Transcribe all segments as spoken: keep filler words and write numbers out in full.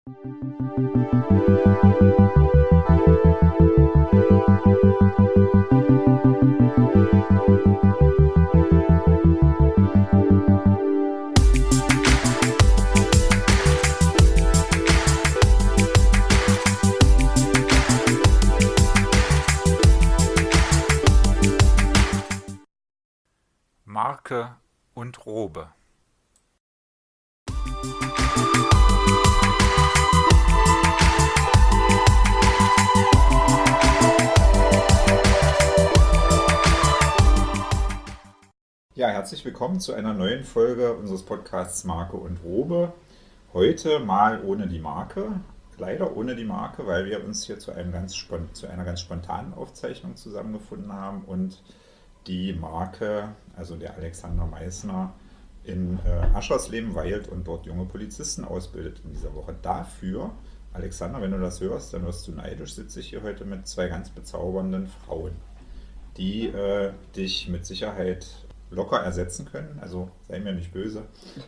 Marke und Robe. Ja, herzlich willkommen zu einer neuen Folge unseres Podcasts Marke und Robe. Heute mal ohne die Marke, leider ohne die Marke, weil wir uns hier zu, einem ganz spon- zu einer ganz spontanen Aufzeichnung zusammengefunden haben und die Marke, also der Alexander Meissner, in äh, Aschersleben weilt und dort junge Polizisten ausbildet in dieser Woche. Dafür, Alexander, wenn du das hörst, dann wirst du neidisch, sitze ich hier heute mit zwei ganz bezaubernden Frauen, die äh, dich mit Sicherheit locker ersetzen können. Also sei mir nicht böse.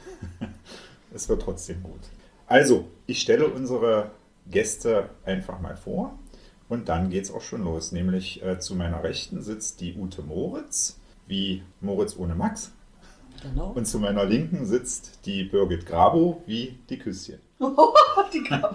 Es wird trotzdem gut. Also, ich stelle unsere Gäste einfach mal vor und dann geht es auch schon los. Nämlich äh, zu meiner Rechten sitzt die Ute Moritz, wie Moritz ohne Max. Genau. Und zu meiner Linken sitzt die Birgit Grabow, wie die Küsschen. Die Grabow.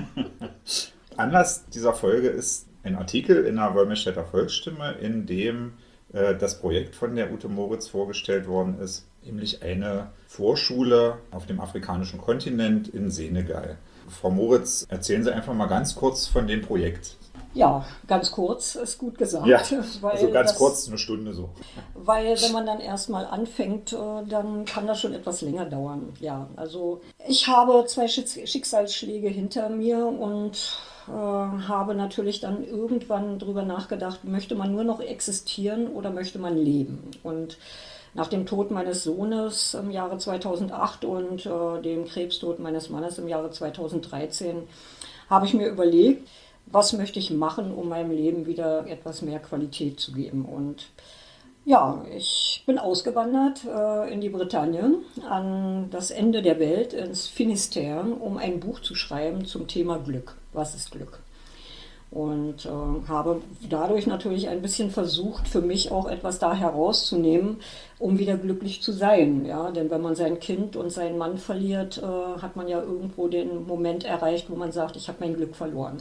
Anlass dieser Folge ist ein Artikel in der Wolmirstädter Volksstimme, in dem äh, das Projekt von der Ute Moritz vorgestellt worden ist, nämlich eine Vorschule auf dem afrikanischen Kontinent in Senegal. Frau Moritz, erzählen Sie einfach mal ganz kurz von dem Projekt. Ja, ganz kurz ist gut gesagt. Ja, weil also ganz das, kurz, eine Stunde so. Weil wenn man dann erstmal anfängt, äh, dann kann das schon etwas länger dauern. Ja, also ich habe zwei Schicks- Schicksalsschläge hinter mir und äh, habe natürlich dann irgendwann drüber nachgedacht, möchte man nur noch existieren oder möchte man leben? Und nach dem Tod meines Sohnes im Jahre zweitausendacht und äh, dem Krebstod meines Mannes im Jahre zweitausenddreizehn habe ich mir überlegt, was möchte ich machen, um meinem Leben wieder etwas mehr Qualität zu geben. Und ja, ich bin ausgewandert äh, in die Bretagne, an das Ende der Welt, ins Finisterre, um ein Buch zu schreiben zum Thema Glück. Was ist Glück? Und äh, habe dadurch natürlich ein bisschen versucht, für mich auch etwas da herauszunehmen, um wieder glücklich zu sein. Ja? Denn wenn man sein Kind und seinen Mann verliert, äh, hat man ja irgendwo den Moment erreicht, wo man sagt, ich habe mein Glück verloren.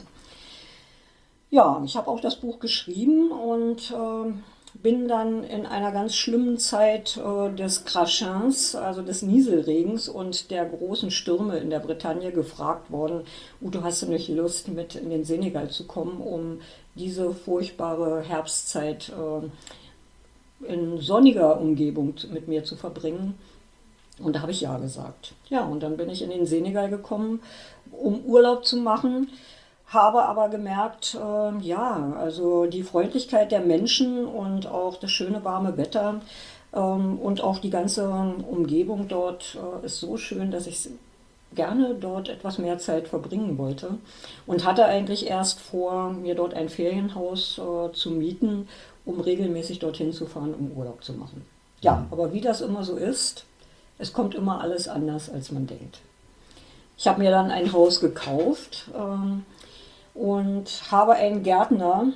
Ja, ich habe auch das Buch geschrieben und äh, bin dann in einer ganz schlimmen Zeit äh, des Krachins, also des Nieselregens und der großen Stürme in der Bretagne gefragt worden, Ute, hast du nicht Lust, mit in den Senegal zu kommen, um diese furchtbare Herbstzeit äh, in sonniger Umgebung mit mir zu verbringen? Und da habe ich ja gesagt. Ja, und dann bin ich in den Senegal gekommen, um Urlaub zu machen. Habe aber gemerkt, äh, ja, also die Freundlichkeit der Menschen und auch das schöne warme Wetter ähm, und auch die ganze Umgebung dort äh, ist so schön, dass ich gerne dort etwas mehr Zeit verbringen wollte und hatte eigentlich erst vor, mir dort ein Ferienhaus äh, zu mieten, um regelmäßig dorthin zu fahren, um Urlaub zu machen. Ja, aber wie das immer so ist, es kommt immer alles anders, als man denkt. Ich habe mir dann ein Haus gekauft, ähm, und habe einen Gärtner,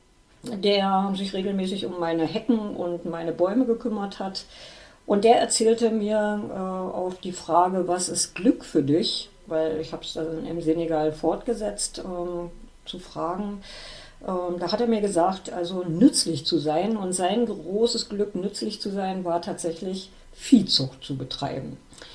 der sich regelmäßig um meine Hecken und meine Bäume gekümmert hat. Und der erzählte mir äh, auf die Frage, was ist Glück für dich? Weil ich habe es dann im Senegal fortgesetzt ähm, zu fragen. Ähm, da hat er mir gesagt, also nützlich zu sein. Und sein großes Glück, nützlich zu sein, war tatsächlich Viehzucht zu betreiben.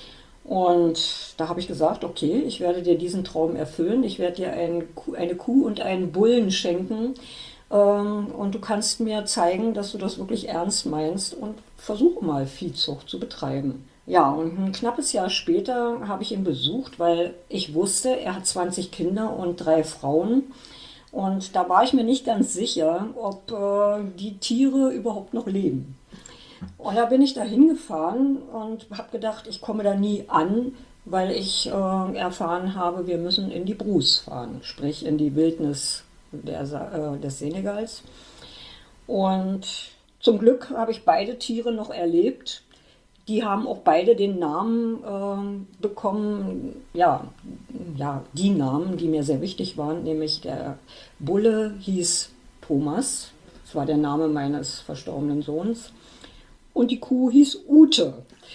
Und da habe ich gesagt, okay, ich werde dir diesen Traum erfüllen. Ich werde dir ein, eine Kuh und einen Bullen schenken. Ähm, und du kannst mir zeigen, dass du das wirklich ernst meinst und versuche mal Viehzucht zu betreiben. Ja, und ein knappes Jahr später habe ich ihn besucht, weil ich wusste, er hat zwanzig Kinder und drei Frauen. Und da war ich mir nicht ganz sicher, ob äh, die Tiere überhaupt noch leben. Und da bin ich da hingefahren und habe gedacht, ich komme da nie an, weil ich äh, erfahren habe, wir müssen in die Brousse fahren, sprich in die Wildnis der, äh, des Senegals. Und zum Glück habe ich beide Tiere noch erlebt. Die haben auch beide den Namen äh, bekommen, ja, ja, die Namen, die mir sehr wichtig waren, nämlich der Bulle hieß Thomas, das war der Name meines verstorbenen Sohns, und die Kuh hieß Ute.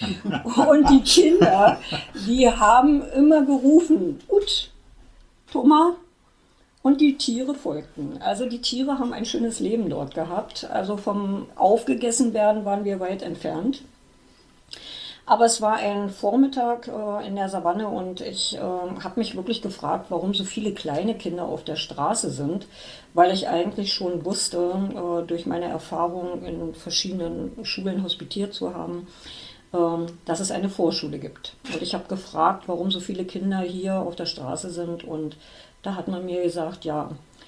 Und die Kinder, die haben immer gerufen, Ut, Thomas, und die Tiere folgten. Also die Tiere haben ein schönes Leben dort gehabt, also vom aufgegessen werden waren wir weit entfernt. Aber es war ein Vormittag äh, in der Savanne und ich äh, habe mich wirklich gefragt, warum so viele kleine Kinder auf der Straße sind, weil ich eigentlich schon wusste, äh, durch meine Erfahrung in verschiedenen Schulen hospitiert zu haben, äh, dass es eine Vorschule gibt. Und ich habe gefragt, warum so viele Kinder hier auf der Straße sind und da hat man mir gesagt, ja,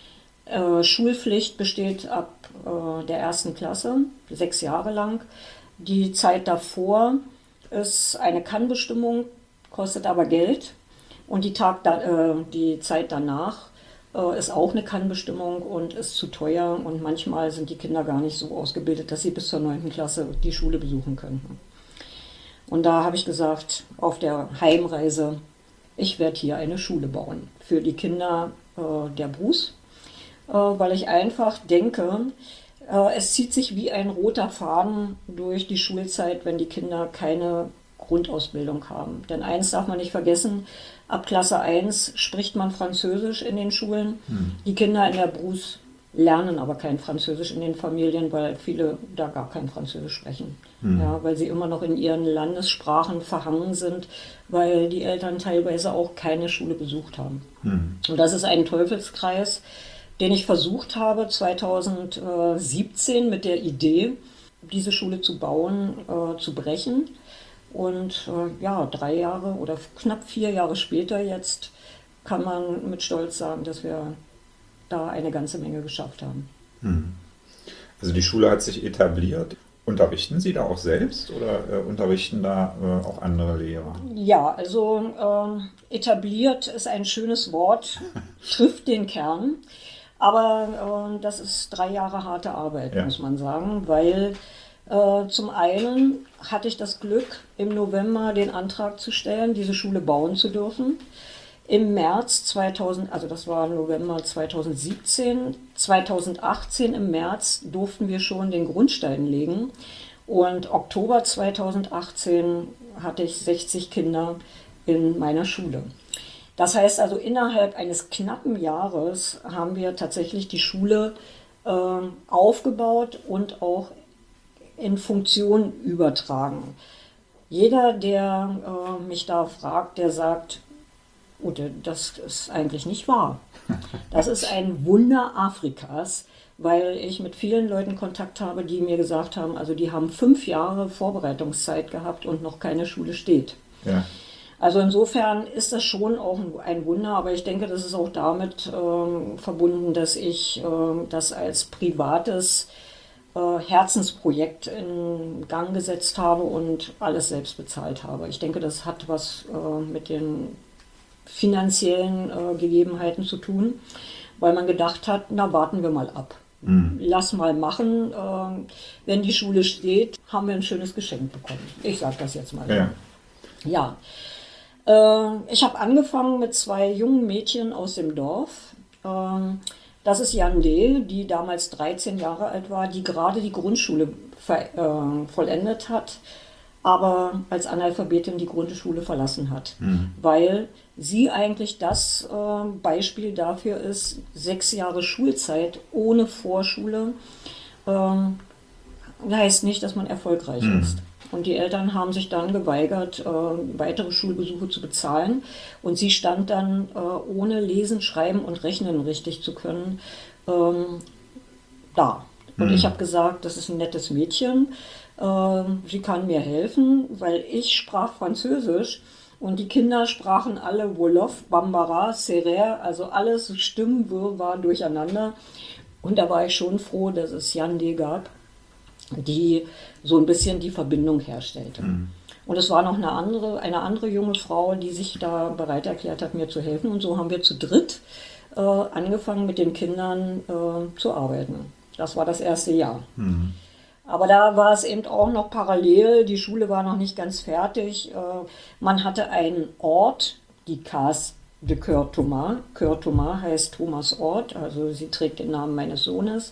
äh, Schulpflicht besteht ab äh, der ersten Klasse, sechs Jahre lang. Die Zeit davor ist eine Kannbestimmung, kostet aber Geld. Und die, Tag da, äh, die Zeit danach äh, ist auch eine Kannbestimmung und ist zu teuer. Und manchmal sind die Kinder gar nicht so ausgebildet, dass sie bis zur neunten Klasse die Schule besuchen könnten. Und da habe ich gesagt, auf der Heimreise, ich werde hier eine Schule bauen für die Kinder äh, der Brus, äh, weil ich einfach denke, es zieht sich wie ein roter Faden durch die Schulzeit, wenn die Kinder keine Grundausbildung haben. Denn eins darf man nicht vergessen, ab Klasse eins spricht man Französisch in den Schulen. Hm. Die Kinder in der Brus lernen aber kein Französisch in den Familien, weil viele da gar kein Französisch sprechen. Hm. Ja, weil sie immer noch in ihren Landessprachen verhangen sind, weil die Eltern teilweise auch keine Schule besucht haben. Hm. Und das ist ein Teufelskreis, den ich versucht habe, zweitausendsiebzehn mit der Idee, diese Schule zu bauen, äh, zu brechen. Und äh, ja, drei Jahre oder knapp vier Jahre später jetzt kann man mit Stolz sagen, dass wir da eine ganze Menge geschafft haben. Hm. Also die Schule hat sich etabliert. Unterrichten Sie da auch selbst oder äh, unterrichten da äh, auch andere Lehrer? Ja, also äh, etabliert ist ein schönes Wort, trifft den Kern. Aber äh, das ist drei Jahre harte Arbeit, ja. muss man sagen, weil äh, zum einen hatte ich das Glück, im November den Antrag zu stellen, diese Schule bauen zu dürfen. Im März zweitausend, also das war November zweitausendsiebzehn, zweitausendachtzehn im März durften wir schon den Grundstein legen und Oktober zweitausendachtzehn hatte ich sechzig Kinder in meiner Schule. Das heißt also, innerhalb eines knappen Jahres haben wir tatsächlich die Schule äh, aufgebaut und auch in Funktion übertragen. Jeder, der äh, mich da fragt, der sagt, oh, das ist eigentlich nicht wahr. Das ist ein Wunder Afrikas, weil ich mit vielen Leuten Kontakt habe, die mir gesagt haben, also die haben fünf Jahre Vorbereitungszeit gehabt und noch keine Schule steht. Ja. Also insofern ist das schon auch ein Wunder, aber ich denke, das ist auch damit ähm, verbunden, dass ich äh, das als privates äh, Herzensprojekt in Gang gesetzt habe und alles selbst bezahlt habe. Ich denke, das hat was äh, mit den finanziellen äh, Gegebenheiten zu tun, weil man gedacht hat, na warten wir mal ab. Mhm. Lass mal machen. Äh, wenn die Schule steht, haben wir ein schönes Geschenk bekommen. Ich sage das jetzt mal. Ja. Ja. Äh, ich habe angefangen mit zwei jungen Mädchen aus dem Dorf. Äh, das ist Yandé, die damals dreizehn Jahre alt war, die gerade die Grundschule ver, äh, vollendet hat, aber als Analphabetin die Grundschule verlassen hat, mhm. weil sie eigentlich das äh, Beispiel dafür ist, sechs Jahre Schulzeit ohne Vorschule äh, heißt nicht, dass man erfolgreich mhm. ist. Und die Eltern haben sich dann geweigert, äh, weitere Schulbesuche zu bezahlen. Und sie stand dann, äh, ohne Lesen, Schreiben und Rechnen richtig zu können, ähm, da. Und mhm. ich habe gesagt, das ist ein nettes Mädchen. Äh, sie kann mir helfen, weil ich sprach Französisch. Und die Kinder sprachen alle Wolof, Bambara, Serer, also alles Stimmenwirr war durcheinander. Und da war ich schon froh, dass es Yandé gab, die so ein bisschen die Verbindung herstellte. Mhm. Und es war noch eine andere, eine andere junge Frau, die sich da bereit erklärt hat, mir zu helfen. Und so haben wir zu dritt äh, angefangen, mit den Kindern äh, zu arbeiten. Das war das erste Jahr. Mhm. Aber da war es eben auch noch parallel, die Schule war noch nicht ganz fertig. Äh, Man hatte einen Ort, die Case de Cœur Thomas. Cœur Thomas heißt Thomas Ort, also sie trägt den Namen meines Sohnes.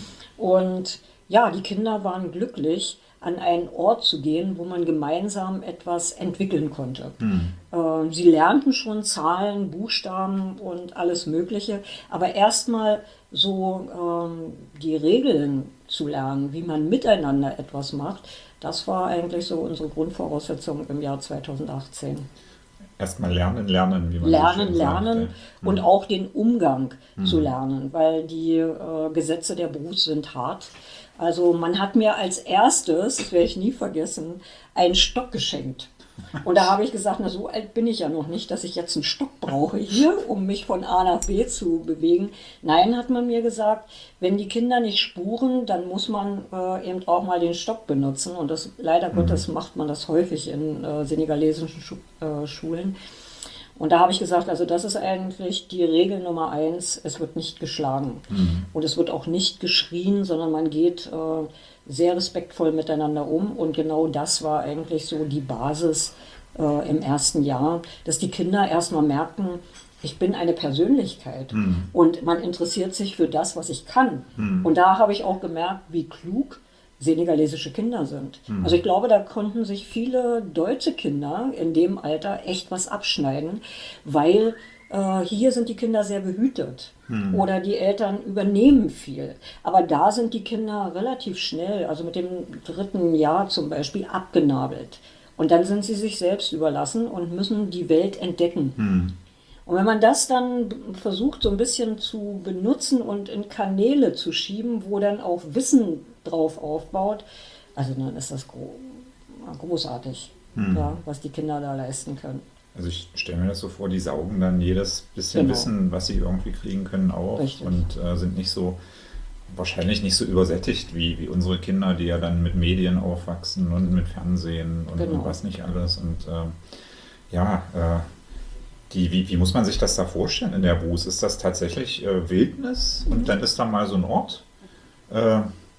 Und ja, die Kinder waren glücklich, an einen Ort zu gehen, wo man gemeinsam etwas entwickeln konnte. Äh, Sie lernten schon Zahlen, Buchstaben und alles Mögliche, aber erstmal so ähm, die Regeln zu lernen, wie man miteinander etwas macht, das war eigentlich so unsere Grundvoraussetzung im Jahr zweitausendachtzehn. Erstmal lernen, lernen, wie man so Lernen, schön sagt, lernen ja. und auch den Umgang zu lernen, weil die äh, Gesetze der Berufs sind hart. Also man hat mir als erstes, das werde ich nie vergessen, einen Stock geschenkt. Und da habe ich gesagt, na so alt bin ich ja noch nicht, dass ich jetzt einen Stock brauche hier, um mich von A nach B zu bewegen. Nein, hat man mir gesagt, wenn die Kinder nicht spuren, dann muss man äh, eben auch mal den Stock benutzen. Und das leider Gottes macht man das häufig in äh, senegalesischen Schu äh, Schulen. Und da habe ich gesagt, also das ist eigentlich die Regel Nummer eins, es wird nicht geschlagen. Und es wird auch nicht geschrien, sondern man geht äh, sehr respektvoll miteinander um. Und genau das war eigentlich so die Basis äh, im ersten Jahr, dass die Kinder erstmal merken, ich bin eine Persönlichkeit und man interessiert sich für das, was ich kann. Und da habe ich auch gemerkt, wie klug senegalesische Kinder sind. Also ich glaube, da konnten sich viele deutsche Kinder in dem Alter echt was abschneiden, weil äh, hier sind die Kinder sehr behütet oder die Eltern übernehmen viel. Aber da sind die Kinder relativ schnell, also mit dem dritten Jahr zum Beispiel, abgenabelt. Und dann sind sie sich selbst überlassen und müssen die Welt entdecken. Und wenn man das dann versucht, so ein bisschen zu benutzen und in Kanäle zu schieben, wo dann auch Wissen drauf aufbaut, also dann ist das gro großartig, Hm. ja, was die Kinder da leisten können. Also ich stelle mir das so vor, die saugen dann jedes bisschen Genau. Wissen, was sie irgendwie kriegen können, auf Richtig. und äh, sind nicht so, wahrscheinlich nicht so übersättigt wie, wie unsere Kinder, die ja dann mit Medien aufwachsen und mit Fernsehen und, Genau. und was nicht alles. Und ähm, ja, äh, die, wie, wie muss man sich das da vorstellen in der Bus? Ist das tatsächlich äh, Wildnis und dann ist da mal so ein Ort? Äh,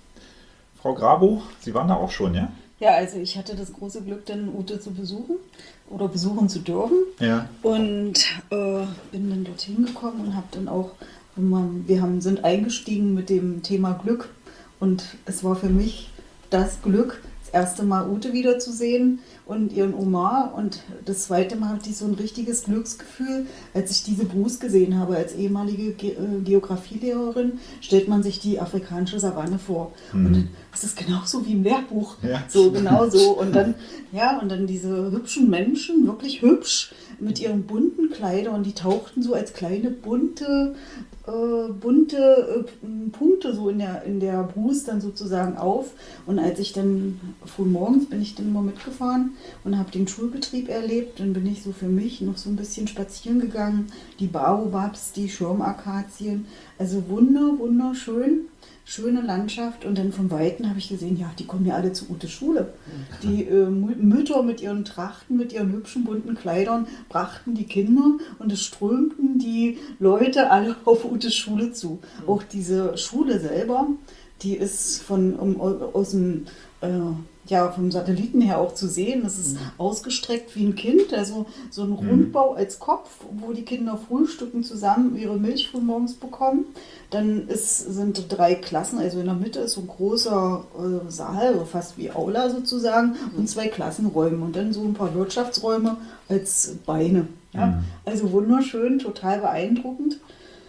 Frau Grabo, Sie waren da auch schon, ja? Ja, also ich hatte das große Glück, dann Ute zu besuchen oder besuchen zu dürfen Ja. und äh, bin dann dorthin gekommen und habe dann auch, wir haben, sind eingestiegen mit dem Thema Glück und es war für mich das Glück, das erste Mal Ute wiederzusehen und ihren Omar und das zweite Mal hatte ich so ein richtiges Glücksgefühl, als ich diese Brus gesehen habe. Als ehemalige Ge äh, Geografielehrerin stellt man sich die afrikanische Savanne vor Mhm. und dann, das ist genauso wie im Lehrbuch, Ja. so genau so und dann, ja, und dann diese hübschen Menschen, wirklich hübsch, mit ihren bunten Kleidern, die tauchten so als kleine bunte, äh, bunte äh, Punkte so in der, in der Brus dann sozusagen auf. Und als ich dann früh morgens bin ich dann immer mitgefahren und habe den Schulbetrieb erlebt, dann bin ich so für mich noch so ein bisschen spazieren gegangen, die Baobabs, die Schirmakazien, also wunder, wunderschön. Schöne Landschaft und dann von Weitem habe ich gesehen, ja, die kommen ja alle zu Utes Schule. Die äh, Mü- Mütter mit ihren Trachten, mit ihren hübschen bunten Kleidern brachten die Kinder und es strömten die Leute alle auf Utes Schule zu. Auch diese Schule selber, die ist von um, aus dem äh, ja, vom Satelliten her auch zu sehen. Es ist ausgestreckt wie ein Kind, also so ein Rundbau als Kopf, wo die Kinder frühstücken zusammen, ihre Milch früh morgens bekommen. Dann ist, sind drei Klassen, also in der Mitte ist so ein großer äh, Saal, fast wie Aula sozusagen, und zwei Klassenräume und dann so ein paar Wirtschaftsräume als Beine. Ja? Mhm. Also wunderschön, total beeindruckend.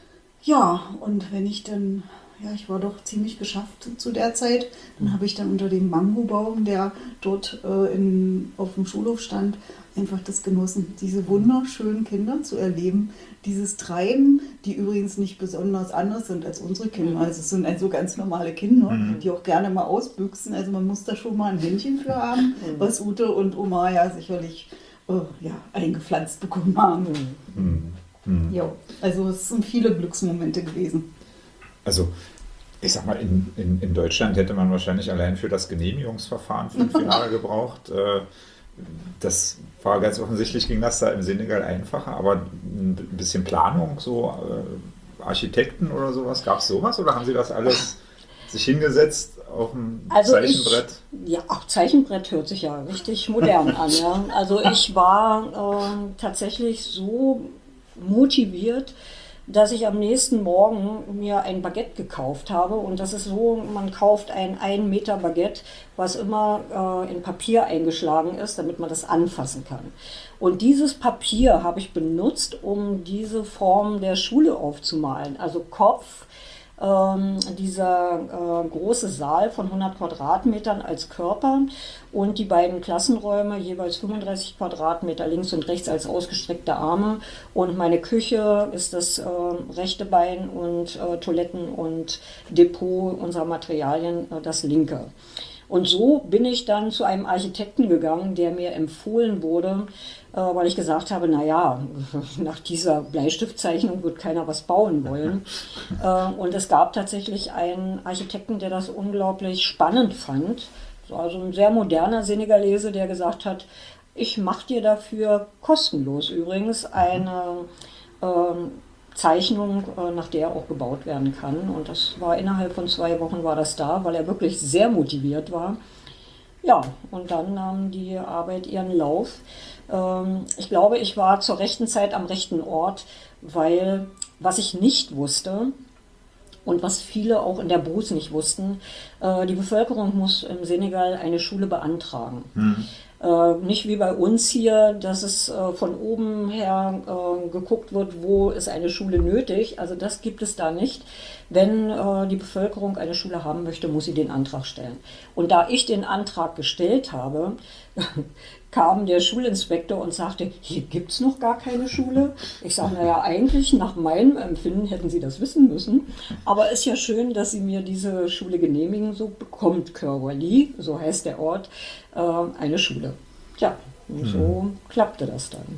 Ja, und wenn ich dann, ja, ich war doch ziemlich geschafft zu der Zeit, dann habe ich dann unter dem Mangobaum, der dort äh, in, auf dem Schulhof stand, einfach das genossen, diese wunderschönen Kinder zu erleben, dieses Treiben, die übrigens nicht besonders anders sind als unsere Kinder. Also es sind also ganz normale Kinder, Mhm. die auch gerne mal ausbüchsen. Also man muss da schon mal ein Händchen für haben, was Ute und Oma ja sicherlich äh, ja, eingepflanzt bekommen haben. Mhm. Mhm. Ja, also es sind viele Glücksmomente gewesen. Also, ich sag mal, in, in, in Deutschland hätte man wahrscheinlich allein für das Genehmigungsverfahren fünf Jahre gebraucht. Äh, Das war ganz offensichtlich, ging das da im Senegal einfacher, aber ein bisschen Planung, so äh, Architekten oder sowas, gab es sowas oder haben Sie das alles sich hingesetzt auf dem Also Zeichenbrett? Ich, ja, auch Zeichenbrett hört sich ja richtig modern an. Ja. Also ich war äh, tatsächlich so motiviert, dass ich am nächsten Morgen mir ein Baguette gekauft habe. Und das ist so, man kauft ein ein Meter Baguette, was immer äh, in Papier eingeschlagen ist, damit man das anfassen kann. Und dieses Papier habe ich benutzt, um diese Form der Schule aufzumalen. Also Kopf, ähm, dieser äh, große Saal von hundert Quadratmetern als Körper und die beiden Klassenräume, jeweils fünfunddreißig Quadratmeter links und rechts als ausgestreckte Arme. Und meine Küche ist das äh, rechte Bein und äh, Toiletten und Depot unserer Materialien äh, das linke. Und so bin ich dann zu einem Architekten gegangen, der mir empfohlen wurde, äh, weil ich gesagt habe, naja, nach dieser Bleistiftzeichnung wird keiner was bauen wollen. äh, und es gab tatsächlich einen Architekten, der das unglaublich spannend fand. Also ein sehr moderner Senegalese, der gesagt hat, ich mache dir dafür kostenlos übrigens eine ähm, Zeichnung, äh, nach der auch gebaut werden kann. Und das war innerhalb von zwei Wochen war das da, weil er wirklich sehr motiviert war. Ja, und dann nahm die Arbeit ihren Lauf. Ähm, ich glaube, ich war zur rechten Zeit am rechten Ort, weil was ich nicht wusste, und was viele auch in der Brousse nicht wussten, äh, die Bevölkerung muss im Senegal eine Schule beantragen. Mhm. Äh, nicht wie bei uns hier, dass es äh, von oben her äh, geguckt wird, wo ist eine Schule nötig. Also das gibt es da nicht. Wenn äh, die Bevölkerung eine Schule haben möchte, muss sie den Antrag stellen. Und da ich den Antrag gestellt habe, kam der Schulinspektor und sagte, hier gibt es noch gar keine Schule. Ich sage, naja, eigentlich nach meinem Empfinden hätten Sie das wissen müssen. Aber ist ja schön, dass Sie mir diese Schule genehmigen. So bekommt Kër-Wali, so heißt der Ort, äh, eine Schule. Ja, und so hm. klappte das dann.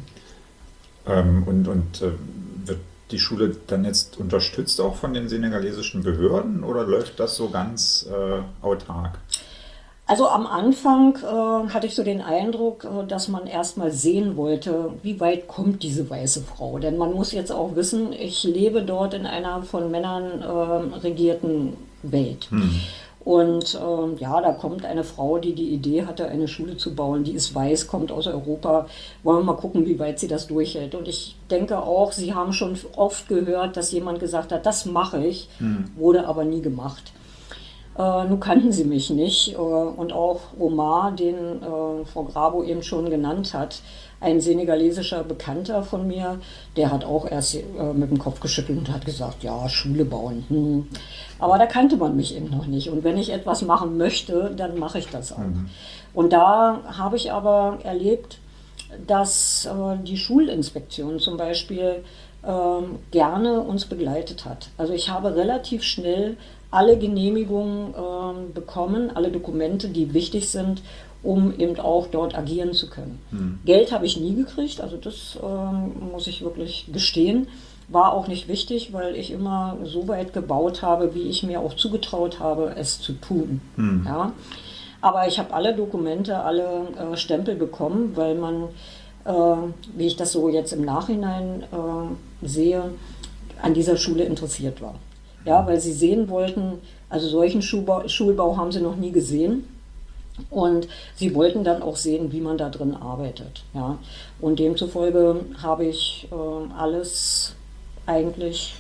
Ähm, und und äh, wird die Schule dann jetzt unterstützt auch von den senegalesischen Behörden oder läuft das so ganz äh, autark? Also am Anfang äh, hatte ich so den Eindruck, äh, dass man erstmal sehen wollte, wie weit kommt diese weiße Frau. Denn man muss jetzt auch wissen, ich lebe dort in einer von Männern äh, regierten Welt. Hm. Und äh, ja, da kommt eine Frau, die die Idee hatte, eine Schule zu bauen, die ist weiß, kommt aus Europa. Wollen wir mal gucken, wie weit sie das durchhält. Und ich denke auch, Sie haben schon oft gehört, dass jemand gesagt hat, das mache ich, hm. wurde aber nie gemacht. Äh, nun kannten sie mich nicht. Äh, und auch Omar, den äh, Frau Grabo eben schon genannt hat, ein senegalesischer Bekannter von mir, der hat auch erst äh, mit dem Kopf geschüttelt und hat gesagt, ja, Schule bauen. Hm. Aber da kannte man mich eben noch nicht. Und wenn ich etwas machen möchte, dann mache ich das auch. Mhm. Und da habe ich aber erlebt, dass äh, die Schulinspektion zum Beispiel äh, gerne uns begleitet hat. Also ich habe relativ schnell alle Genehmigungen äh, bekommen, alle Dokumente, die wichtig sind, um eben auch dort agieren zu können. Hm. Geld habe ich nie gekriegt, also das äh, muss ich wirklich gestehen. War auch nicht wichtig, weil ich immer so weit gebaut habe, wie ich mir auch zugetraut habe, es zu tun. Hm. Ja? Aber ich habe alle Dokumente, alle äh, Stempel bekommen, weil man, äh, wie ich das so jetzt im Nachhinein äh, sehe, an dieser Schule interessiert war. Ja, weil sie sehen wollten, also solchen Schulbau, Schulbau haben sie noch nie gesehen. Und sie wollten dann auch sehen, wie man da drin arbeitet. Ja. Und demzufolge habe ich äh, alles eigentlich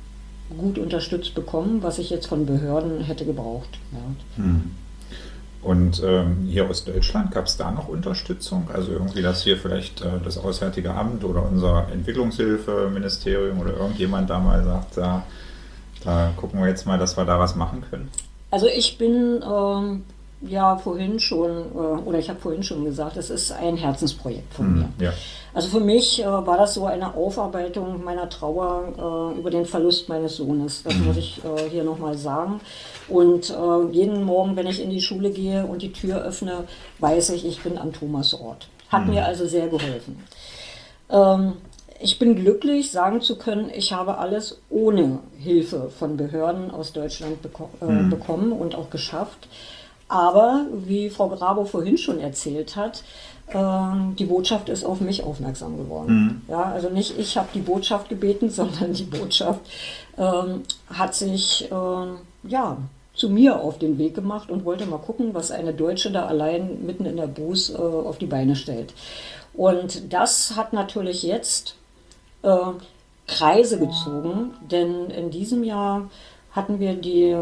gut unterstützt bekommen, was ich jetzt von Behörden hätte gebraucht. Ja. Hm. Und ähm, hier aus Deutschland, gab es da noch Unterstützung? Also irgendwie, dass hier vielleicht äh, das Auswärtige Amt oder unser Entwicklungshilfeministerium oder irgendjemand da mal sagt, da, da gucken wir jetzt mal, dass wir da was machen können? Also ich bin ähm, ja vorhin schon, äh, oder ich habe vorhin schon gesagt, es ist ein Herzensprojekt von hm, mir. Ja. Also für mich äh, war das so eine Aufarbeitung meiner Trauer äh, über den Verlust meines Sohnes. Das muss ich äh, hier nochmal sagen. Und äh, jeden Morgen, wenn ich in die Schule gehe und die Tür öffne, weiß ich, ich bin an Thomas Ort. Hat mhm. mir also sehr geholfen. Ähm, ich bin glücklich, sagen zu können, ich habe alles ohne Hilfe von Behörden aus Deutschland beko- äh, mhm. bekommen und auch geschafft. Aber, wie Frau Grabo vorhin schon erzählt hat, äh, die Botschaft ist auf mich aufmerksam geworden. Mhm. Ja, also nicht ich habe die Botschaft gebeten, sondern die Botschaft äh, hat sich äh, ja, zu mir auf den Weg gemacht und wollte mal gucken, was eine Deutsche da allein mitten in der Bruce äh, auf die Beine stellt. Und das hat natürlich jetzt äh, Kreise gezogen, denn in diesem Jahr hatten wir die äh,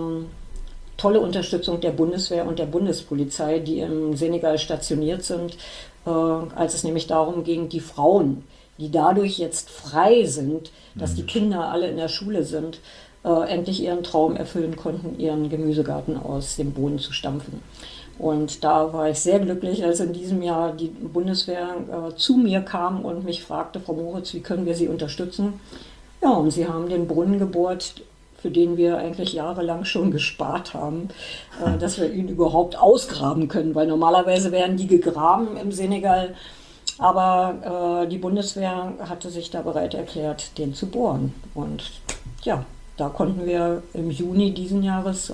tolle Unterstützung der Bundeswehr und der Bundespolizei, die im Senegal stationiert sind, äh, als es nämlich darum ging, die Frauen, die dadurch jetzt frei sind, dass die Kinder alle in der Schule sind, äh, endlich ihren Traum erfüllen konnten, ihren Gemüsegarten aus dem Boden zu stampfen. Und da war ich sehr glücklich, als in diesem Jahr die Bundeswehr äh, zu mir kam und mich fragte, Frau Moritz, wie können wir Sie unterstützen? Ja, und sie haben den Brunnen gebohrt, für den wir eigentlich jahrelang schon gespart haben, äh, dass wir ihn überhaupt ausgraben können, weil normalerweise werden die gegraben im Senegal, aber äh, die Bundeswehr hatte sich da bereit erklärt, den zu bohren. Und ja, da konnten wir im Juni diesen Jahres äh,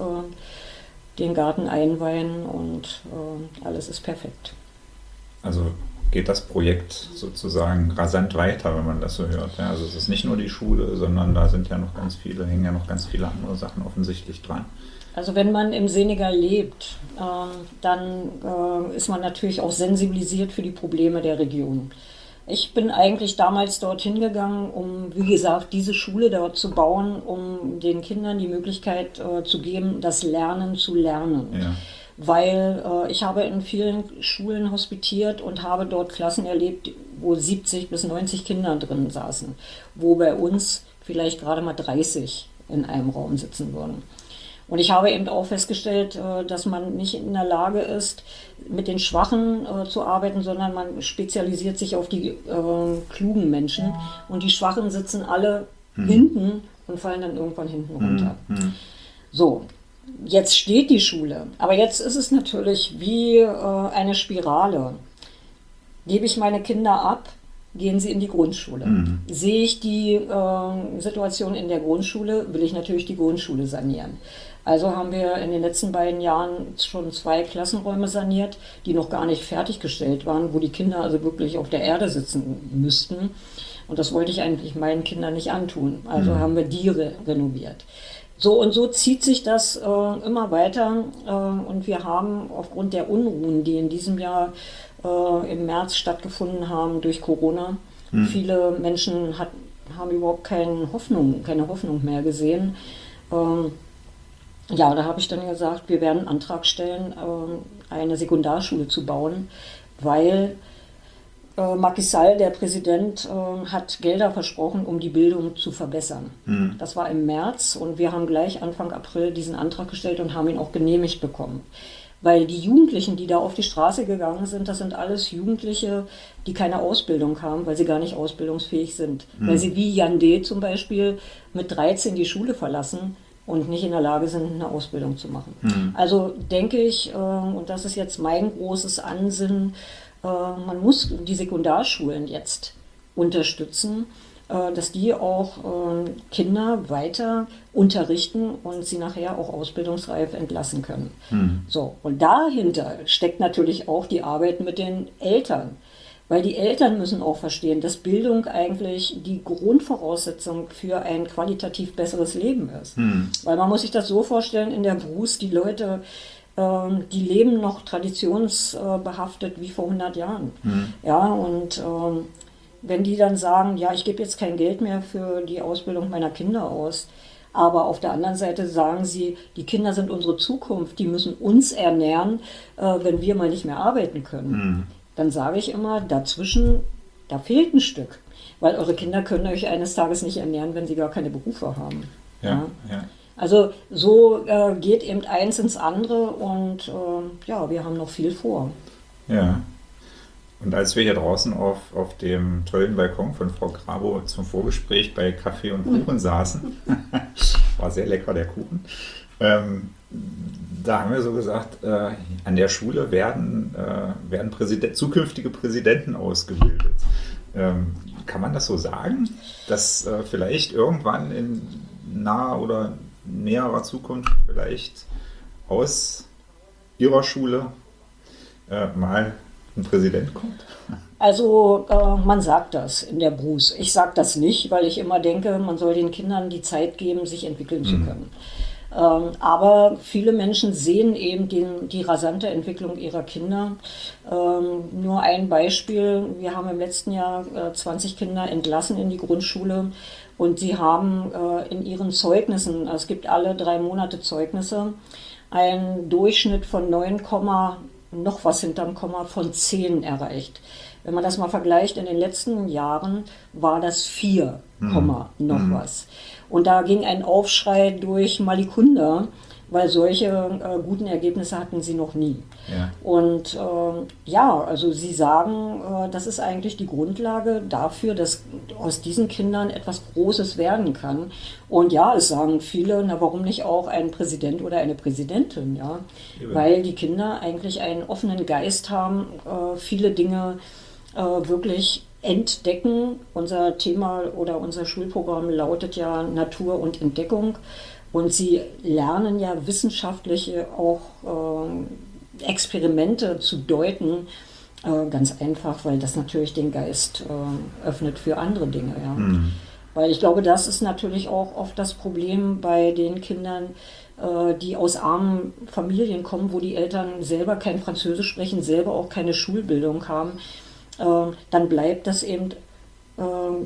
den Garten einweihen und äh, alles ist perfekt. Also geht das Projekt sozusagen rasant weiter, wenn man das so hört. Ja, also es ist nicht nur die Schule, sondern da sind ja noch ganz viele, hängen ja noch ganz viele andere Sachen offensichtlich dran. Also wenn man im Senegal lebt, äh, dann äh, ist man natürlich auch sensibilisiert für die Probleme der Region. Ich bin eigentlich damals dorthin gegangen, um, wie gesagt, diese Schule dort zu bauen, um den Kindern die Möglichkeit äh, zu geben, das Lernen zu lernen. Ja. Weil äh, ich habe in vielen Schulen hospitiert und habe dort Klassen erlebt, wo siebzig bis neunzig Kinder drin saßen, wo bei uns vielleicht gerade mal dreißig in einem Raum sitzen würden. Und ich habe eben auch festgestellt, dass man nicht in der Lage ist, mit den Schwachen zu arbeiten, sondern man spezialisiert sich auf die äh, klugen Menschen. Und die Schwachen sitzen alle hm. hinten und fallen dann irgendwann hinten runter. Hm. So, jetzt steht die Schule. Aber jetzt ist es natürlich wie äh, eine Spirale. Gebe ich meine Kinder ab, gehen sie in die Grundschule. Mhm. Sehe ich die äh, Situation in der Grundschule, will ich natürlich die Grundschule sanieren. Also haben wir in den letzten beiden Jahren schon zwei Klassenräume saniert, die noch gar nicht fertiggestellt waren, wo die Kinder also wirklich auf der Erde sitzen müssten. Und das wollte ich eigentlich meinen Kindern nicht antun. Also mhm. haben wir die re- renoviert. So und so zieht sich das äh, immer weiter. Äh, und wir haben aufgrund der Unruhen, die in diesem Jahr äh, im März stattgefunden haben durch Corona, mhm. viele Menschen hat, haben überhaupt keine Hoffnung, keine Hoffnung mehr gesehen. Ähm, Ja, da habe ich dann gesagt, wir werden einen Antrag stellen, eine Sekundarschule zu bauen, weil Macky Sall, der Präsident, hat Gelder versprochen, um die Bildung zu verbessern. Mhm. Das war im März und wir haben gleich Anfang April diesen Antrag gestellt und haben ihn auch genehmigt bekommen. Weil die Jugendlichen, die da auf die Straße gegangen sind, das sind alles Jugendliche, die keine Ausbildung haben, weil sie gar nicht ausbildungsfähig sind. Mhm. Weil sie wie Jan D. zum Beispiel mit dreizehn die Schule verlassen und nicht in der Lage sind, eine Ausbildung zu machen. Mhm. Also denke ich, äh, und das ist jetzt mein großes Ansinnen, äh, man muss die Sekundarschulen jetzt unterstützen, äh, dass die auch äh, Kinder weiter unterrichten und sie nachher auch ausbildungsreif entlassen können. Mhm. So, und dahinter steckt natürlich auch die Arbeit mit den Eltern. Weil die Eltern müssen auch verstehen, dass Bildung eigentlich die Grundvoraussetzung für ein qualitativ besseres Leben ist. Hm. Weil man muss sich das so vorstellen, in der Bruce, die Leute, ähm, die leben noch traditionsbehaftet wie vor hundert Jahren. Hm. Ja, und ähm, wenn die dann sagen, ja, ich gebe jetzt kein Geld mehr für die Ausbildung meiner Kinder aus, aber auf der anderen Seite sagen sie, die Kinder sind unsere Zukunft, die müssen uns ernähren, äh, wenn wir mal nicht mehr arbeiten können. Hm. Dann sage ich immer, dazwischen, da fehlt ein Stück. Weil eure Kinder können euch eines Tages nicht ernähren, wenn sie gar keine Berufe haben. Ja, ja. Ja. Also so äh, geht eben eins ins andere und äh, ja, wir haben noch viel vor. Ja. Und als wir hier draußen auf, auf dem tollen Balkon von Frau Grabo zum Vorgespräch bei Kaffee und Kuchen mhm. saßen, war sehr lecker der Kuchen, ähm, da haben wir so gesagt, äh, an der Schule werden, äh, werden Präsident, zukünftige Präsidenten ausgebildet. Ähm, kann man das so sagen, dass äh, vielleicht irgendwann in naher oder näherer Zukunft vielleicht aus Ihrer Schule äh, mal ein Präsident kommt? Also äh, man sagt das in der Bruce. Ich sage das nicht, weil ich immer denke, man soll den Kindern die Zeit geben, sich entwickeln mhm. zu können. Ähm, aber viele Menschen sehen eben den, die rasante Entwicklung ihrer Kinder. Ähm, nur ein Beispiel, wir haben im letzten Jahr äh, zwanzig Kinder entlassen in die Grundschule und sie haben äh, in ihren Zeugnissen, es gibt alle drei Monate Zeugnisse, einen Durchschnitt von neun, noch was hinterm Komma von zehn erreicht. Wenn man das mal vergleicht, in den letzten Jahren war das vier, mhm. noch mhm. was. Und da ging ein Aufschrei durch Malikunda, weil solche äh, guten Ergebnisse hatten sie noch nie. Ja. Und äh, ja, also sie sagen, äh, das ist eigentlich die Grundlage dafür, dass aus diesen Kindern etwas Großes werden kann. Und ja, es sagen viele, na warum nicht auch ein Präsident oder eine Präsidentin, ja? Ja. Weil die Kinder eigentlich einen offenen Geist haben, äh, viele Dinge äh, wirklich entdecken. Unser Thema oder unser Schulprogramm lautet ja Natur und Entdeckung. Und sie lernen ja wissenschaftliche auch äh, Experimente zu deuten, äh, ganz einfach, weil das natürlich den Geist äh, öffnet für andere Dinge. Ja. Mhm. Weil ich glaube, das ist natürlich auch oft das Problem bei den Kindern, äh, die aus armen Familien kommen, wo die Eltern selber kein Französisch sprechen, selber auch keine Schulbildung haben. Äh, dann bleibt das eben äh,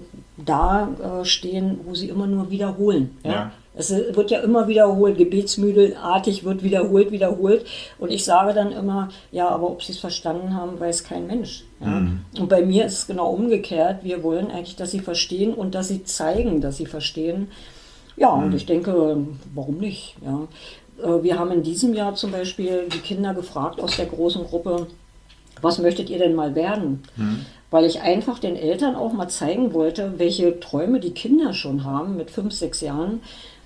da äh, stehen, wo sie immer nur wiederholen. Ja? Ja. Es wird ja immer wiederholt, gebetsmühlenartig wird wiederholt, wiederholt. Und ich sage dann immer, ja, aber ob sie es verstanden haben, weiß kein Mensch. Ja? Mhm. Und bei mir ist es genau umgekehrt. Wir wollen eigentlich, dass sie verstehen und dass sie zeigen, dass sie verstehen. Ja, mhm. und ich denke, warum nicht? Ja? Wir haben in diesem Jahr zum Beispiel die Kinder gefragt aus der großen Gruppe, was möchtet ihr denn mal werden? Mhm. Weil ich einfach den Eltern auch mal zeigen wollte, welche Träume die Kinder schon haben mit fünf, sechs Jahren.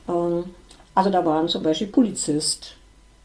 Also da waren zum Beispiel Polizist,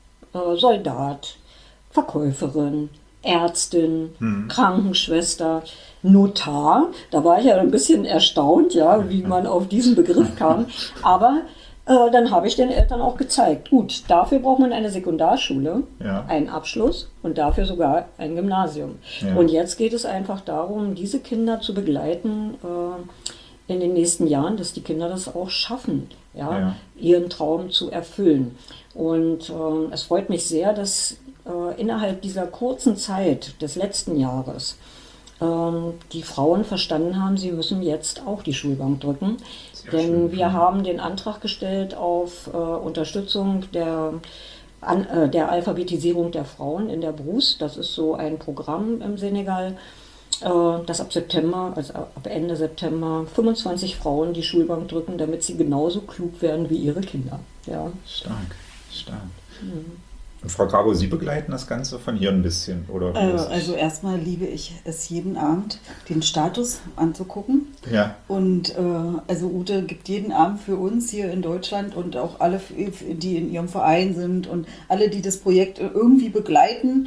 Soldat, Verkäuferin, Ärztin, hm. Krankenschwester, Notar. Da war ich ja ein bisschen erstaunt, ja, wie man auf diesen Begriff kam. Aber äh, dann habe ich den Eltern auch gezeigt, gut, dafür braucht man eine Sekundarschule, ja. einen Abschluss und dafür sogar ein Gymnasium. Ja. Und jetzt geht es einfach darum, diese Kinder zu begleiten äh, in den nächsten Jahren, dass die Kinder das auch schaffen. Ja, ja. ihren Traum zu erfüllen. Und äh, es freut mich sehr, dass äh, innerhalb dieser kurzen Zeit des letzten Jahres äh, die Frauen verstanden haben, sie müssen jetzt auch die Schulbank drücken. Sehr Denn schön. Wir haben den Antrag gestellt auf äh, Unterstützung der, an, äh, der Alphabetisierung der Frauen in der Brust. Das ist so ein Programm im Senegal, dass ab September, also ab Ende September, fünfundzwanzig Frauen die Schulbank drücken, damit sie genauso klug werden wie ihre Kinder. Ja. Stark, stark. Mhm. Und Frau Grabo, Sie begleiten das Ganze von hier ein bisschen, oder? Äh, also erstmal liebe ich es jeden Abend, den Status anzugucken. Ja. Und äh, also Ute gibt jeden Abend für uns hier in Deutschland und auch alle, die in ihrem Verein sind und alle, die das Projekt irgendwie begleiten,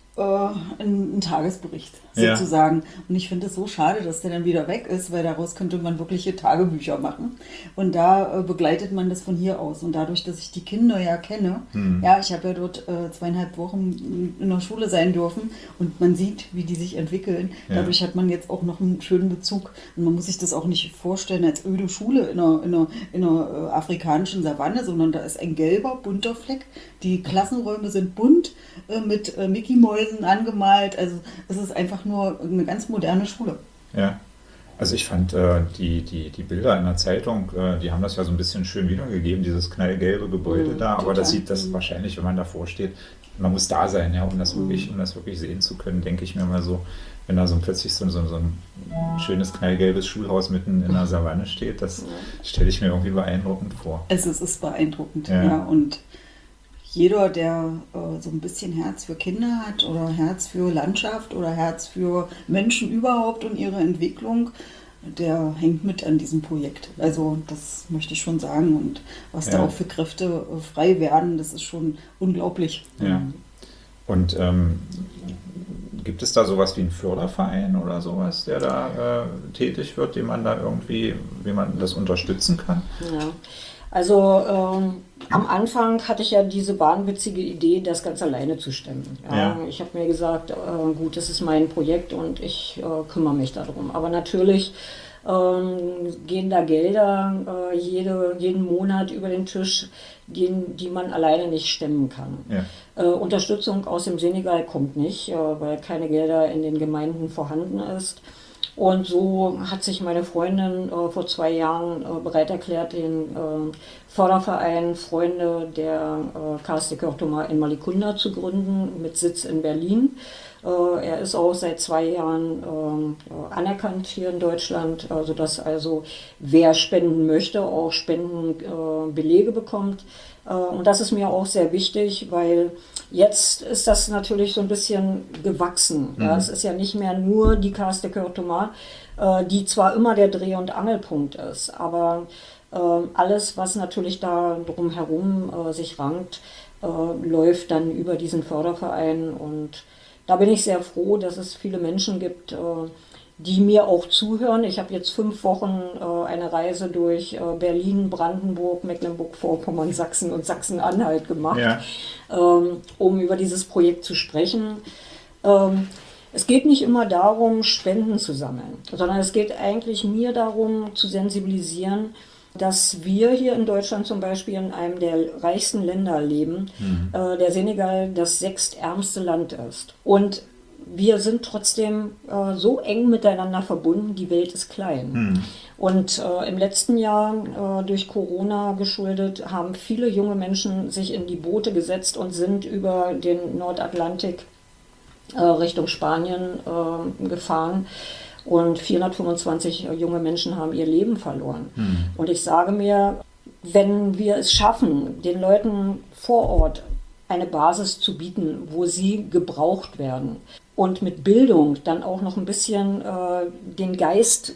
einen Tagesbericht sozusagen. Ja. Und ich finde es so schade, dass der dann wieder weg ist, weil daraus könnte man wirkliche Tagebücher machen. Und da äh, begleitet man das von hier aus. Und dadurch, dass ich die Kinder ja kenne, hm. ja, ich habe ja dort äh, zweieinhalb Wochen in der Schule sein dürfen und man sieht, wie die sich entwickeln. Ja. Dadurch hat man jetzt auch noch einen schönen Bezug. Und man muss sich das auch nicht vorstellen als öde Schule in einer, in einer, in einer äh, afrikanischen Savanne, sondern da ist ein gelber, bunter Fleck. Die Klassenräume sind bunt äh, mit äh, Mickey Mäusen angemalt. Also es ist einfach nur eine ganz moderne Schule. Ja, also ich fand äh, die, die, die Bilder in der Zeitung, äh, die haben das ja so ein bisschen schön wiedergegeben, dieses knallgelbe Gebäude mhm, da. Aber total. Das sieht das mhm. wahrscheinlich, wenn man davor steht, man muss da sein, ja, um das mhm. wirklich, um das wirklich sehen zu können, denke ich mir mal so, wenn da so plötzlich so, so, so ein schönes knallgelbes Schulhaus mitten in der Savanne steht, das ja. stelle ich mir irgendwie beeindruckend vor. Es ist, ist beeindruckend, ja, ja und jeder, der äh, so ein bisschen Herz für Kinder hat oder Herz für Landschaft oder Herz für Menschen überhaupt und ihre Entwicklung, der hängt mit an diesem Projekt. Also das möchte ich schon sagen. Und was ja. da auch für Kräfte äh, frei werden, das ist schon unglaublich. Ja. Und ähm, gibt es da sowas wie einen Förderverein oder sowas, der da äh, tätig wird, den man da irgendwie, wie man das unterstützen kann? Ja. Also ähm, am Anfang hatte ich ja diese wahnwitzige Idee, das ganz alleine zu stemmen. Ja, ja. Ich habe mir gesagt, äh, gut, das ist mein Projekt und ich äh, kümmere mich darum. Aber natürlich ähm, gehen da Gelder äh, jede, jeden Monat über den Tisch, den, die man alleine nicht stemmen kann. Ja. Äh, Unterstützung aus dem Senegal kommt nicht, äh, weil keine Gelder in den Gemeinden vorhanden ist. Und so hat sich meine Freundin äh, vor zwei Jahren äh, bereit erklärt, den äh, Förderverein Freunde der äh, Cas de Cœur Thomas in Malicounda zu gründen, mit Sitz in Berlin. Äh, er ist auch seit zwei Jahren äh, anerkannt hier in Deutschland, äh, sodass also wer spenden möchte, auch Spendenbelege äh, bekommt. Äh, und das ist mir auch sehr wichtig, weil jetzt ist das natürlich so ein bisschen gewachsen. Mhm. Ja, es ist ja nicht mehr nur die Cas de Cœur Thomas, äh, die zwar immer der Dreh- und Angelpunkt ist, aber äh, alles, was natürlich da drumherum äh, sich rankt, äh, läuft dann über diesen Förderverein. Und da bin ich sehr froh, dass es viele Menschen gibt, äh, die mir auch zuhören. Ich habe jetzt fünf Wochen äh, eine Reise durch äh, Berlin, Brandenburg, Mecklenburg-Vorpommern, Sachsen und Sachsen-Anhalt gemacht, Ja. ähm, um über dieses Projekt zu sprechen. Ähm, es geht nicht immer darum, Spenden zu sammeln, sondern es geht eigentlich mir darum, zu sensibilisieren, dass wir hier in Deutschland zum Beispiel in einem der reichsten Länder leben, mhm. äh, der Senegal das sechstärmste Land ist. Und wir sind trotzdem äh, so eng miteinander verbunden, die Welt ist klein. Mhm. Und äh, im letzten Jahr, äh, durch Corona geschuldet, haben viele junge Menschen sich in die Boote gesetzt und sind über den Nordatlantik äh, Richtung Spanien äh, gefahren. Und vierhundertfünfundzwanzig junge Menschen haben ihr Leben verloren. Mhm. Und ich sage mir, wenn wir es schaffen, den Leuten vor Ort eine Basis zu bieten, wo sie gebraucht werden und mit Bildung dann auch noch ein bisschen äh, den Geist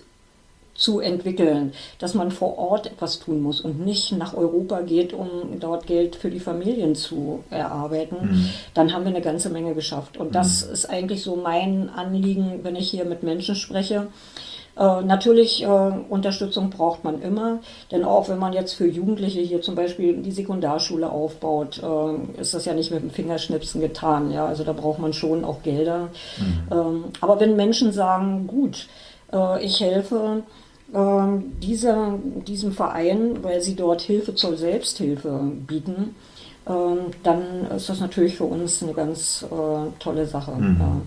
zu entwickeln, dass man vor Ort etwas tun muss und nicht nach Europa geht, um dort Geld für die Familien zu erarbeiten, mhm. dann haben wir eine ganze Menge geschafft. Und das mhm. ist eigentlich so mein Anliegen, wenn ich hier mit Menschen spreche. Äh, natürlich, äh, Unterstützung braucht man immer, denn auch wenn man jetzt für Jugendliche hier zum Beispiel die Sekundarschule aufbaut, äh, ist das ja nicht mit dem Fingerschnipsen getan. Ja? Also da braucht man schon auch Gelder. Mhm. Ähm, aber wenn Menschen sagen, gut, äh, ich helfe äh, dieser, diesem Verein, weil sie dort Hilfe zur Selbsthilfe bieten, äh, dann ist das natürlich für uns eine ganz äh, tolle Sache. Mhm. Ja.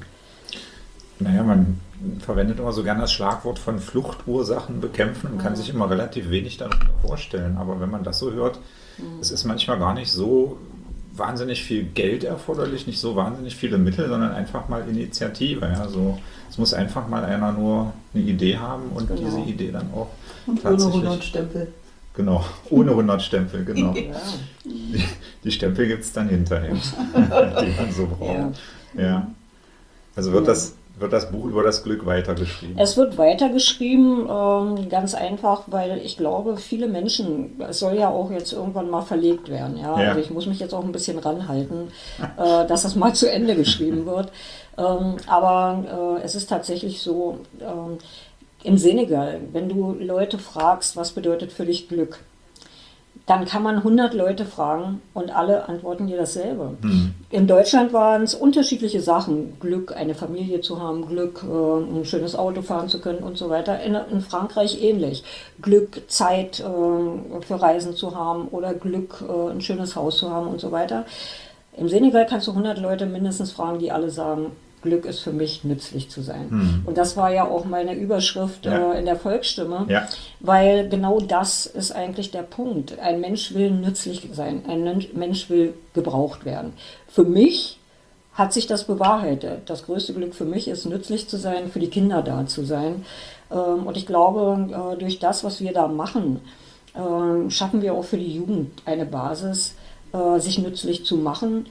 Naja, man verwendet immer so gerne das Schlagwort von Fluchtursachen bekämpfen und kann sich immer relativ wenig darunter vorstellen. Aber wenn man das so hört, mhm. es ist manchmal gar nicht so wahnsinnig viel Geld erforderlich, nicht so wahnsinnig viele Mittel, sondern einfach mal Initiative. Ja, so, es muss einfach mal einer nur eine Idee haben und genau. diese Idee dann auch und ohne hundert Stempel. Genau, ohne hundert Stempel, genau. Ja. Die, die Stempel gibt es dann hinterher, die man so braucht. Ja. Ja. Also wird das Wird das Buch über das Glück weitergeschrieben? Es wird weitergeschrieben, ähm, ganz einfach, weil ich glaube, viele Menschen, es soll ja auch jetzt irgendwann mal verlegt werden. Ja? Ja. Also ich muss mich jetzt auch ein bisschen ranhalten, äh, dass das mal zu Ende geschrieben wird. Ähm, aber äh, es ist tatsächlich so, ähm, im Senegal, wenn du Leute fragst, was bedeutet für dich Glück, dann kann man hundert Leute fragen und alle antworten dir dasselbe. Mhm. In Deutschland waren es unterschiedliche Sachen. Glück, eine Familie zu haben, Glück, äh, ein schönes Auto fahren zu können und so weiter. In, in Frankreich ähnlich. Glück, Zeit äh, für Reisen zu haben oder Glück, äh, ein schönes Haus zu haben und so weiter. Im Senegal kannst du hundert Leute mindestens fragen, die alle sagen, Glück ist für mich, nützlich zu sein. Mhm. Und das war ja auch meine Überschrift ja. äh, in der Volksstimme, ja. weil genau das ist eigentlich der Punkt. Ein Mensch will nützlich sein, ein Mensch will gebraucht werden. Für mich hat sich das bewahrheitet. Das größte Glück für mich ist, nützlich zu sein, für die Kinder da zu sein. Ähm, und ich glaube, äh, durch das, was wir da machen, äh, schaffen wir auch für die Jugend eine Basis, äh, sich nützlich zu machen.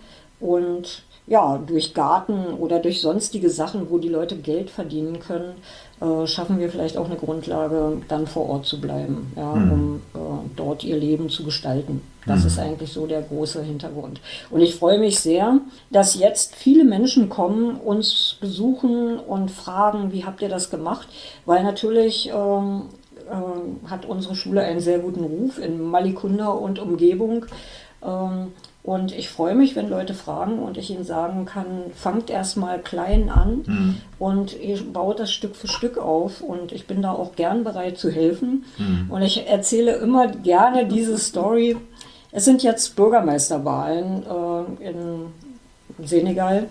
Und ja, durch Garten oder durch sonstige Sachen, wo die Leute Geld verdienen können, äh, schaffen wir vielleicht auch eine Grundlage, dann vor Ort zu bleiben, ja, mhm. um äh, dort ihr Leben zu gestalten. Das mhm. ist eigentlich so der große Hintergrund. Und ich freue mich sehr, dass jetzt viele Menschen kommen, uns besuchen und fragen, wie habt ihr das gemacht? Weil natürlich ähm, äh, hat unsere Schule einen sehr guten Ruf in Malicounda und Umgebung. Ähm, Und ich freue mich, wenn Leute fragen und ich ihnen sagen kann, fangt erstmal klein an Mhm. und ihr baut das Stück für Stück auf. Und ich bin da auch gern bereit zu helfen. Mhm. Und ich erzähle immer gerne diese Story. Es sind jetzt Bürgermeisterwahlen äh, in Senegal.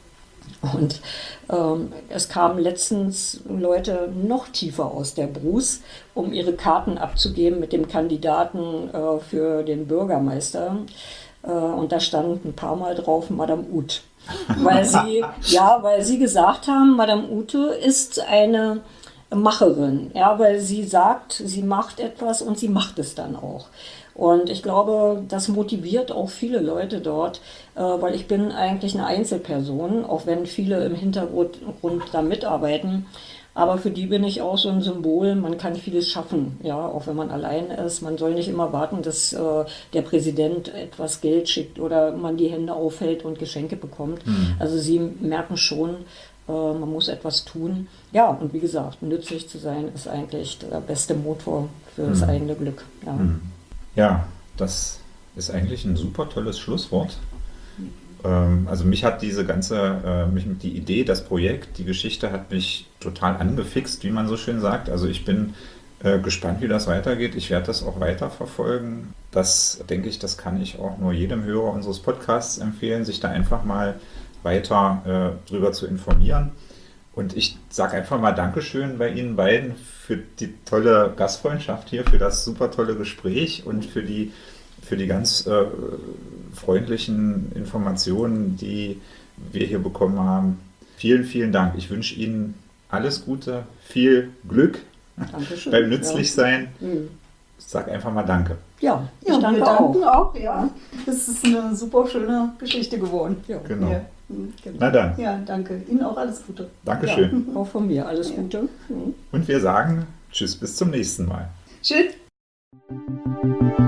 Und ähm, es kamen letztens Leute noch tiefer aus der Brus, um ihre Karten abzugeben mit dem Kandidaten äh, für den Bürgermeister. Äh, und da stand ein paar Mal drauf Madame Ut. Weil sie, ja, weil sie gesagt haben, Madame Ute ist eine Macherin. Ja, weil sie sagt, sie macht etwas und sie macht es dann auch. Und ich glaube, das motiviert auch viele Leute dort, äh, weil ich bin eigentlich eine Einzelperson, auch wenn viele im Hintergrund da mitarbeiten. Aber für die bin ich auch so ein Symbol, man kann vieles schaffen, ja, auch wenn man allein ist. Man soll nicht immer warten, dass äh, der Präsident etwas Geld schickt oder man die Hände aufhält und Geschenke bekommt. Mhm. Also sie merken schon, äh, man muss etwas tun. Ja, und wie gesagt, nützlich zu sein ist eigentlich der beste Motor für das Mhm. eigene Glück. Ja. Mhm. Ja, das ist eigentlich ein super tolles Schlusswort. Ähm, also mich hat diese ganze, äh, mich, die Idee, das Projekt, die Geschichte hat mich total angefixt, wie man so schön sagt. Also ich bin äh, gespannt, wie das weitergeht. Ich werde das auch weiterverfolgen. Das, denke ich, das kann ich auch nur jedem Hörer unseres Podcasts empfehlen, sich da einfach mal weiter äh, drüber zu informieren. Und ich sage einfach mal Dankeschön bei Ihnen beiden für die tolle Gastfreundschaft hier, für das super tolle Gespräch und für die, für die ganz äh, freundlichen Informationen, die wir hier bekommen haben. Vielen, vielen Dank. Ich wünsche Ihnen alles Gute, viel Glück Dankeschön. beim Nützlichsein. Ja. Mhm. Ich sage einfach mal Danke. Ja, ich Ja, danke wir danken auch. auch. Ja. Das ist eine super schöne Geschichte geworden. Ja, Genau. Ja, mhm. Na dann, Ja, danke. Ihnen auch alles Gute. Dankeschön. ja, auch von mir alles Ja. Gute. Mhm. Und wir sagen Tschüss, bis zum nächsten Mal. Tschüss.